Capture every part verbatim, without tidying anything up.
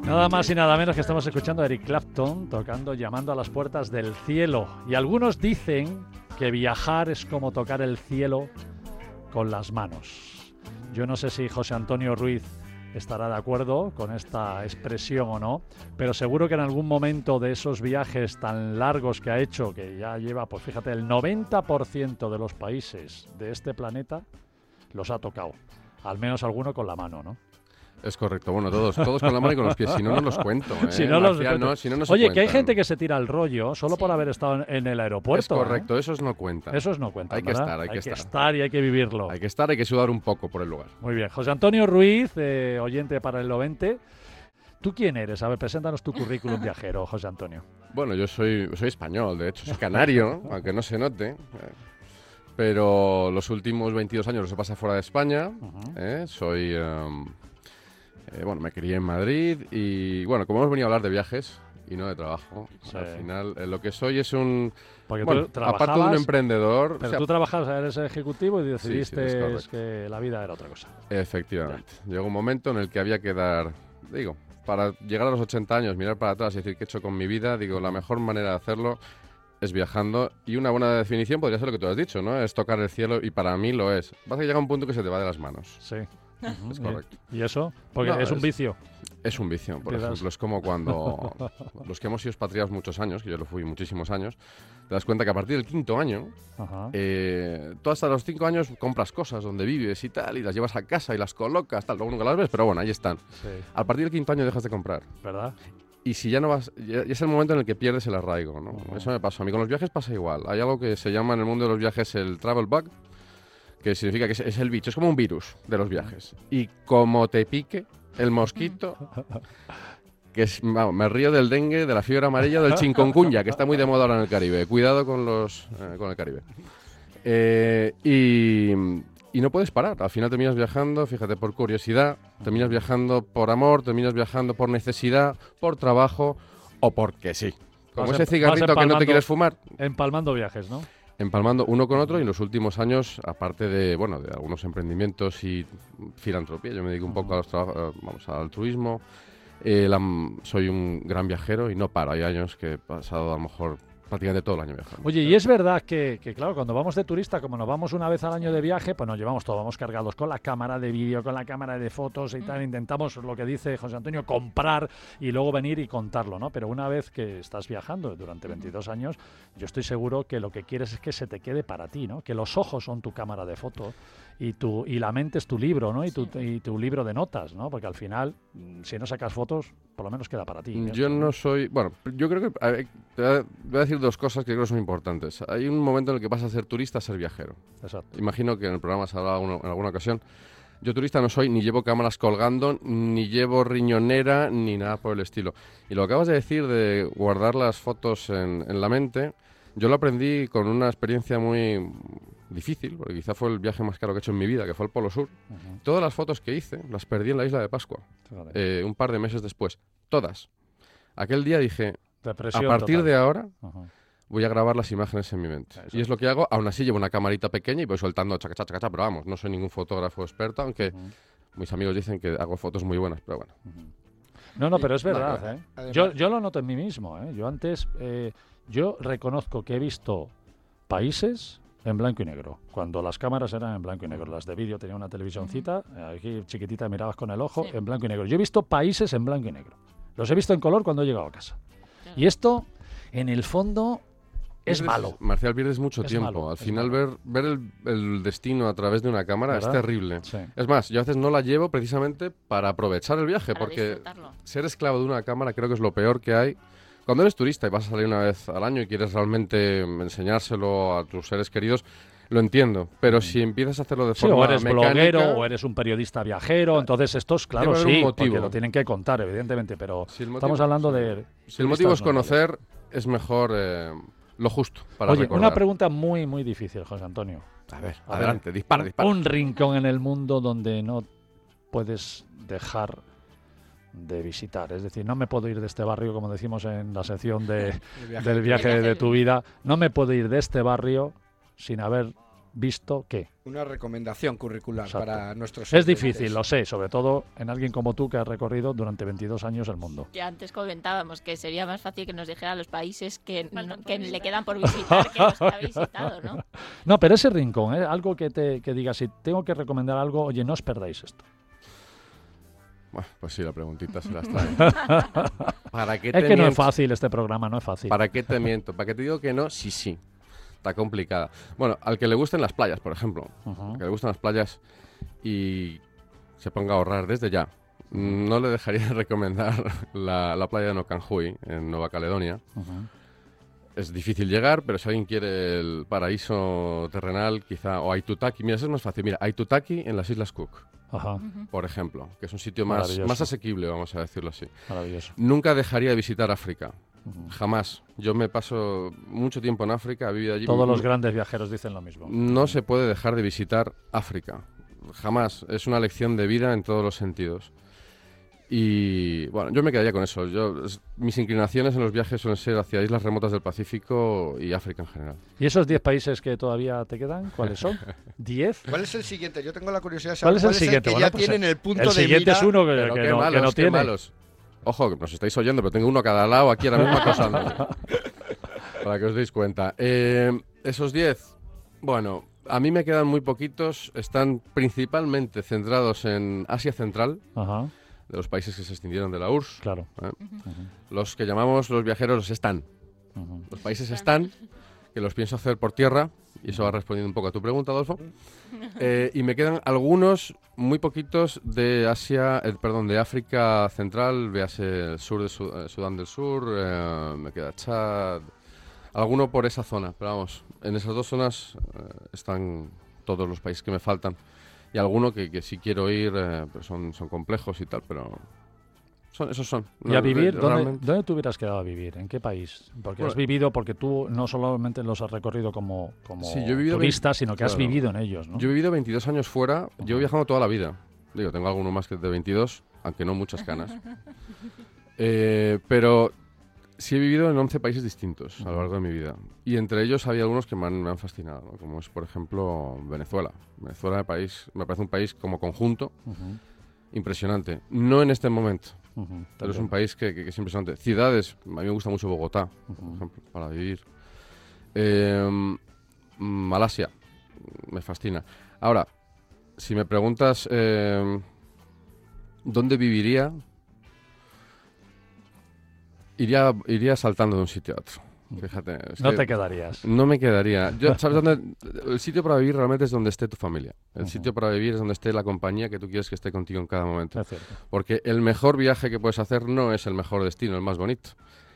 Nada más y nada menos que estamos escuchando a Eric Clapton tocando Llamando a las puertas del cielo. Y algunos dicen que viajar es como tocar el cielo con las manos. Yo no sé si José Antonio Ruiz estará de acuerdo con esta expresión o no, pero seguro que en algún momento de esos viajes tan largos que ha hecho, que ya lleva, pues fíjate, el noventa por ciento de los países de este planeta los ha tocado. Al menos alguno con la mano, ¿no? Es correcto, bueno, todos, todos con la mano y con los pies, si no, no los cuento. ¿eh? Si no los Marcial, no, si no, no se Oye, cuentan. que hay gente que se tira el rollo solo Sí. por haber estado en, en el aeropuerto. Es correcto, ¿eh? esos no cuentan. Esos no cuentan, Hay que ¿verdad? estar, hay que estar. estar y hay que vivirlo. Hay que estar, hay que sudar un poco por el lugar. Muy bien. José Antonio Ruiz, eh, oyente para el noventa. ¿Tú quién eres? A ver, preséntanos tu currículum viajero, José Antonio. Bueno, yo soy, soy español, de hecho, soy canario, aunque no se note. eh, Pero los últimos veintidós años los he pasado fuera de España. Ujú. eh, Soy... em, eh, bueno, me crié en Madrid y, bueno, como hemos venido a hablar de viajes y no de trabajo, Sí. al final eh, lo que soy es un... Porque Bueno, tú trabajabas, aparte de un emprendedor... pero o sea, tú trabajabas, eres ejecutivo y sí, decidiste es correcto. que la vida era otra cosa. Efectivamente. Llegó un momento en el que había que dar, digo, para llegar a los ochenta años, mirar para atrás y decir qué he hecho con mi vida, digo, la mejor manera de hacerlo es viajando. Y una buena definición podría ser lo que tú has dicho, ¿no? Es tocar el cielo y para mí lo es. Vas a llegar a un punto que se te va de las manos. Sí. Ujú. Es correcto. ¿Y eso? Porque No, es un es- vicio. Es un vicio, por Empiezas- ejemplo. Es como cuando los que hemos sido expatriados muchos años, que yo lo fui muchísimos años, te das cuenta que a partir del quinto año, Ajá. eh, tú hasta los cinco años compras cosas donde vives y tal, y las llevas a casa y las colocas, tal, luego nunca las ves, pero bueno, ahí están. Sí, A partir del quinto año dejas de comprar. ¿verdad? Y si ya no vas, ya, ya es el momento en el que pierdes el arraigo, ¿no? Ujú. Eso me pasó. A mí con los viajes pasa igual. Hay algo que se llama en el mundo de los viajes el travel bug, que significa que es, es el bicho, es como un virus de los viajes. Y como te pique el mosquito, que es, vamos, me río del dengue, de la fiebre amarilla, del chikungunya, que está muy de moda ahora en el Caribe. Cuidado con los eh, con el Caribe. Eh, y, y no puedes parar. Al final terminas viajando, fíjate, por curiosidad, terminas viajando por amor, terminas viajando por necesidad, por trabajo o porque sí. Como Vas ese emp- cigarrito vas que no empalmando- te quieres fumar, Empalmando viajes, ¿no? empalmando uno con otro. Y en los últimos años, aparte de, bueno, de algunos emprendimientos y filantropía, yo me dedico un poco a los traba- eh, vamos, al altruismo. Eh, la- soy un gran viajero y no paro. Hay años que he pasado a lo mejor prácticamente todo el año viajando. Oye, y es verdad que, que, claro, cuando vamos de turista, como nos vamos una vez al año de viaje, pues nos llevamos todo, vamos cargados con la cámara de vídeo, con la cámara de fotos y tal, intentamos, lo que dice José Antonio, comprar y luego venir y contarlo, ¿no? Pero una vez que estás viajando durante veintidós años, yo estoy seguro que lo que quieres es que se te quede para ti, ¿no? Que los ojos son tu cámara de fotos y, tu, y la mente es tu libro, ¿no? Y tu, y tu libro de notas, ¿no? Porque al final, mm, si no sacas fotos, por lo menos queda para ti. Yo esto, no soy... Bueno, yo creo que... a ver, te voy a- voy a decir dos cosas que creo que son importantes. Hay un momento en el que pasas a ser turista a ser viajero. Exacto. Imagino que en el programa se ha hablado alguna- en alguna ocasión. Yo turista no soy, ni llevo cámaras colgando, ni llevo riñonera, ni nada por el estilo. Y lo que acabas de decir de guardar las fotos en, en la mente, yo lo aprendí con una experiencia muy difícil, porque quizá fue el viaje más caro que he hecho en mi vida, que fue el Polo Sur. Ujú. Todas las fotos que hice las perdí en la isla de Pascua, Fíjate. eh, un par de meses después. Todas. Aquel día dije, a Depresión partir total. de ahora Ajá. voy a grabar las imágenes en mi mente. Exacto. Y es lo que hago. Aún así llevo una camarita pequeña y voy soltando chaca, chaca, chaca, pero vamos, no soy ningún fotógrafo experto, aunque Ujú. mis amigos dicen que hago fotos muy buenas, pero bueno. No, no, pero es No, verdad. no. ¿eh? Además- Yo, yo lo noto en mí mismo. ¿eh? Yo antes, eh, yo reconozco que he visto países en blanco y negro, cuando las cámaras eran en blanco y negro. Las de vídeo tenía una televisioncita, eh, aquí chiquitita mirabas con el ojo, Sí. en blanco y negro. Yo he visto países en blanco y negro. Los he visto en color cuando he llegado a casa. Y esto, en el fondo, es Pierdes- malo. Marcial, pierdes mucho Es tiempo. malo, Al es final malo. ver, ver el, el destino a través de una cámara ¿Verdad? es terrible. Sí. Es más, yo a veces no la llevo precisamente para aprovechar el viaje, Para porque disfrutarlo. ser esclavo de una cámara creo que es lo peor que hay. Cuando eres turista y vas a salir una vez al año y quieres realmente enseñárselo a tus seres queridos, lo entiendo. Pero si empiezas a hacerlo de Sí, forma o eres mecánica, bloguero o eres un periodista viajero, entonces estos, claro, Debe haber un sí, motivo. porque lo tienen que contar, evidentemente, pero Si el motivo- estamos hablando de... si el motivo es turistas normales. conocer, es mejor eh, lo justo para Oye, recordar. una pregunta muy, muy difícil, José Antonio. A ver, A adelante, ver, dispara, dispara. Un rincón en el mundo donde no puedes dejar de visitar. Es decir, no me puedo ir de este barrio, como decimos en la sección de, El viaje del de- viaje El de viaje tu vida. No me puedo ir de este barrio sin haber visto qué. Una recomendación curricular Exacto. para nuestros Es oyentes. difícil, lo sé, sobre todo en alguien como tú que has recorrido durante veintidós años el mundo. Ya antes comentábamos que sería más fácil que nos dijera los países que, no, que le quedan por visitar que los que ha visitado, ¿no? No, pero ese rincón, ¿eh? Algo que te que diga, si tengo que recomendar algo, oye, no os perdáis esto. Bueno, pues sí, la preguntita se las trae. ¿Para qué Es te que no es miento? fácil este programa, no es fácil. ¿Para qué te miento? ¿Para qué te digo que no? Sí, sí. Está complicada. Bueno, al que le gusten las playas, por ejemplo. Ujú. Al que le gustan las playas y se ponga a ahorrar desde ya. No le dejaría de recomendar la, la playa de Nokanjui, en Nueva Caledonia. Ujú. Es difícil llegar, pero si alguien quiere el paraíso terrenal, quizá... O Aitutaki. Mira, eso es más fácil. Mira, Aitutaki en las Islas Cook, Ajá, por ejemplo, que es un sitio más, Maravilloso. más asequible, vamos a decirlo así. maravilloso. Nunca dejaría de visitar África. Ujú. Jamás. Yo me paso mucho tiempo en África, he vivido allí. Todos los No- grandes viajeros dicen lo mismo. No se puede dejar de visitar África. Jamás. Es una lección de vida en todos los sentidos. Y bueno, yo me quedaría con eso. Yo, es- mis inclinaciones en los viajes suelen ser hacia islas remotas del Pacífico y África en general. ¿Y esos diez países que todavía te quedan? ¿Cuáles son? ¿diez? ¿Cuál es el siguiente? Yo tengo la curiosidad de ¿Cuál saber es el siguiente? que Bueno, ya pues tienen el punto El de siguiente mira. es uno que, Pero que qué no, malos, que no qué tiene. malos. Ojo, que nos estáis oyendo, pero tengo uno a cada lado aquí ahora mismo acosándome. Para que os deis cuenta. Eh, esos diez, bueno, a mí me quedan muy poquitos. Están principalmente centrados en Asia Central, Ajá, de los países que se extinguieron de la U R S S. claro. ¿eh? Ujú, Los que llamamos los viajeros los están. ujú. Los países están, que los pienso hacer por tierra, y eso va respondiendo un poco a tu pregunta, Adolfo. Eh, y me quedan algunos, muy poquitos, de Asia, eh, perdón, de África Central, véase el sur de Su- eh, Sudán del Sur, eh, me queda Chad, alguno por esa zona, pero vamos, en esas dos zonas eh, están todos los países que me faltan. Y alguno que, que sí quiero ir, eh, pero son, son complejos y tal, pero son, esos son. ¿Y a No, vivir? re- ¿Dónde, realmente- ¿Dónde te hubieras quedado a vivir? ¿En qué país? Porque has Bueno, vivido, porque tú no solamente los has recorrido como, como Sí, yo he vivido turista, veinte sino que has claro. vivido en ellos, ¿no? Yo he vivido veintidós años fuera, Ajá. llevo viajando toda la vida. Digo, tengo alguno más que de veintidós, aunque no muchas canas. Eh, pero sí he vivido en once países distintos a lo largo de mi vida. Y entre ellos había algunos que me han, me han fascinado, ¿no? Como es, por ejemplo, Venezuela. Venezuela me, país, me parece un país como conjunto Ujú, impresionante. No en este momento, ujú, pero es también. un país que, que- que es impresionante. Ciudades, a mí me gusta mucho Bogotá, por Ujú. ejemplo, para vivir. Eh, Malasia, me fascina. Ahora, si me preguntas eh, dónde viviría, iría, iría saltando de un sitio a otro. Fíjate. es No que te quedarías. no me quedaría. Yo, ¿sabes dónde? El sitio para vivir realmente es donde esté tu familia. El Ujú. sitio para vivir es donde esté la compañía que tú quieres que esté contigo en cada momento. Es cierto. Porque el mejor viaje que puedes hacer no es el mejor destino, el más bonito.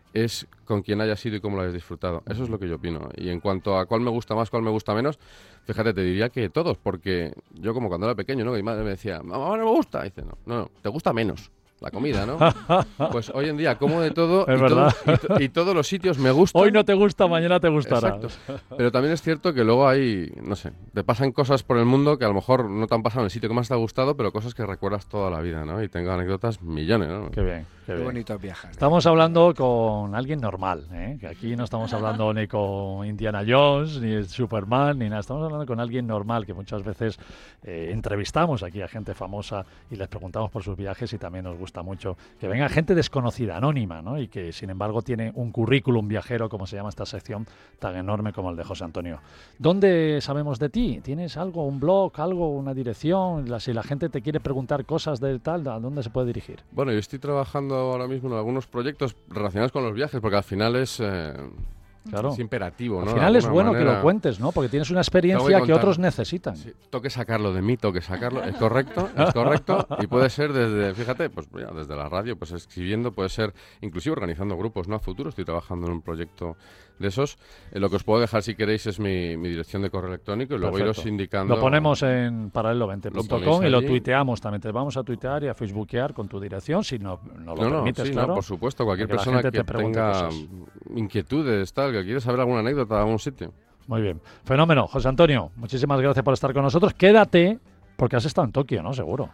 Es con quien hayas ido y cómo lo hayas disfrutado. Eso es lo que yo opino. Y en cuanto a cuál me gusta más, cuál me gusta menos, fíjate, te diría que todos. Porque yo como cuando era pequeño, ¿no? Mi madre me decía, mamá, no me gusta. Y dice, no, no, no, te gusta menos la comida, ¿no? Pues hoy en día como de todo Es y, verdad. todo- y to- y todos los sitios me gustan. Hoy no te gusta, mañana te gustará. Exacto. Pero también es cierto que luego hay, no sé, te pasan cosas por el mundo que a lo mejor no te han pasado en el sitio que más te ha gustado, pero cosas que recuerdas toda la vida, ¿no? Y tengo anécdotas millones, ¿no? Qué bien, qué Qué bien. bonito es viajar. Estamos hablando con alguien normal, ¿eh? Que aquí no estamos hablando ni con Indiana Jones, ni Superman, ni nada. Estamos hablando con alguien normal, que muchas veces eh, entrevistamos aquí a gente famosa y les preguntamos por sus viajes y también nos gusta mucho que venga gente desconocida, anónima, ¿no? Y que sin embargo tiene un currículum viajero, como se llama esta sección, tan enorme como el de José Antonio. ¿Dónde sabemos de ti? ¿Tienes algo, un blog, algo, una dirección? La- si la gente te quiere preguntar cosas de tal, ¿a dónde se puede dirigir? Bueno, yo estoy trabajando ahora mismo en algunos proyectos relacionados con los viajes, porque al final es, eh, Claro. es imperativo, ¿no? Al De final es alguna bueno que manera. lo cuentes, ¿no? Porque tienes una Tengo que experiencia que contar. otros necesitan. Sí, toque sacarlo de mí, toque sacarlo, es correcto, es correcto, y puede ser desde, fíjate, pues mira, desde la radio, pues escribiendo, puede ser inclusive organizando grupos, ¿no? A futuro, estoy trabajando en un proyecto de esos. Eh, lo que os puedo dejar si queréis es mi, mi dirección de correo electrónico y luego Perfecto. iros indicando. Lo ponemos en paralelo veinte punto Lo com ponéis y lo allí. tuiteamos también. Te vamos a tuitear y a facebookear con tu dirección, si no, no lo No, no, permites, sí, claro. no, por supuesto, cualquier para que la persona gente que te pregunte tenga cosas. inquietudes, tal, que quiere saber alguna anécdota de algún sitio. Muy bien. Fenómeno. José Antonio, muchísimas gracias por estar con nosotros. Quédate, porque has estado en Tokio, ¿no? Seguro.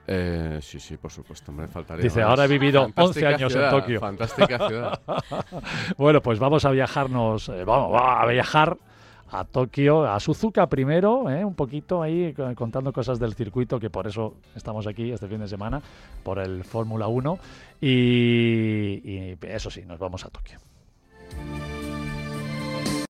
Eh, sí, sí, por supuesto, me faltaría. Dice, más. ahora he vivido Fantástica once años en ciudad, Tokio. Fantástica ciudad. Bueno, pues vamos a viajarnos, eh, vamos, vamos a viajar a Tokio, a Suzuka primero, ¿eh? un poquito ahí contando cosas del circuito, que por eso estamos aquí este fin de semana, por el Fórmula uno, y, y eso sí, nos vamos a Tokio.